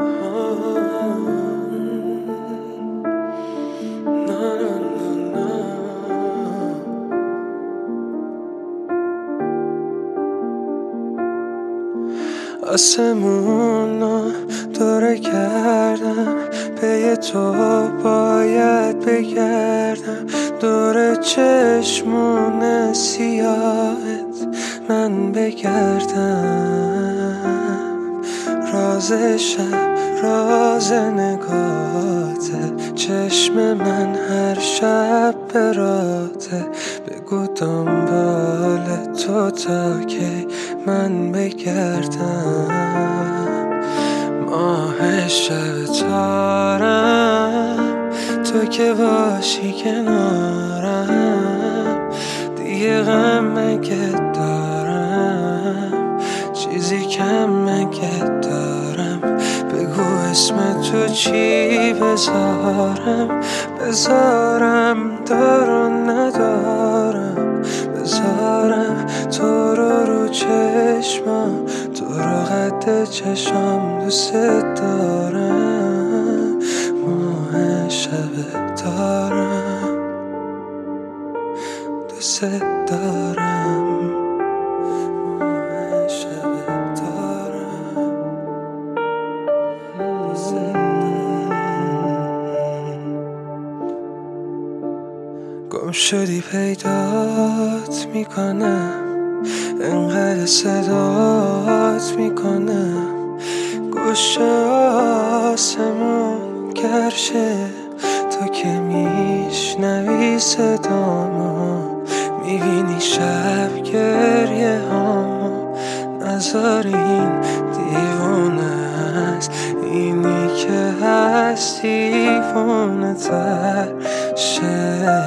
آسمونو دوره کردم، پی تو باید بگردم، دور چشمون سیاهت من بگردم. راز شب راز نگاته، چشم من هر شب براته، بگو دنبال تو تا کی من بگردم. ماه شب تارم، تو که باشی کنارم، دیگه غم مگه دارم، چیزی کم مگه دارم، بگو اسم تو چی بذارم دارو ندارم، بذارم تو رو چشمم، تو رو قد چشم دوست دارم. ماه شب دارم، دوست دارم. ماه شب دارم، دوست دارم. گم شدی پیدات میکنم، انقدر صدات میکنم، گوش آسمون گرشه، تو که میشنوی صدامو، میبینی شب گریه هامو، نذار این دیوونه است، اینی که هست دیوونه تر شه.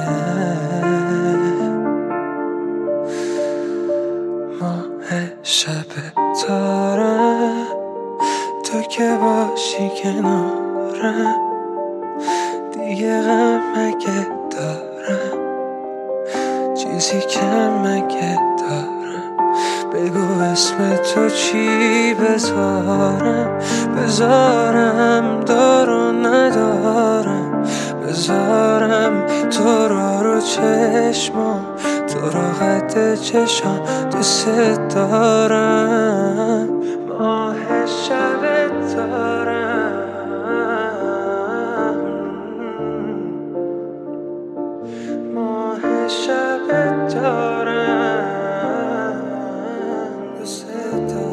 ماه شب تارم، تو که باشی کنارم، دیگه غم مگه دارم، چیزی کم مگه دارم، بگو اسم تو چی بذارم دارو ندارم، بذارم تو رو چشمم، تو رو قد چشم دوست دارم. ماه شب دارم، ماه شب دارم، دوست دارم.